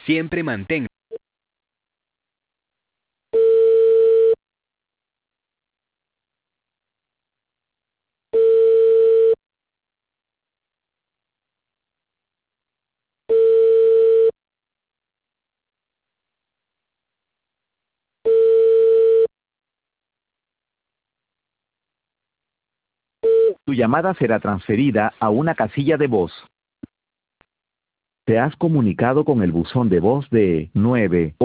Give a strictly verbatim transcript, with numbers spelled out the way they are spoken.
Siempre mantenga. Tu llamada será transferida a una casilla de voz. Te has comunicado con el buzón de voz de nueve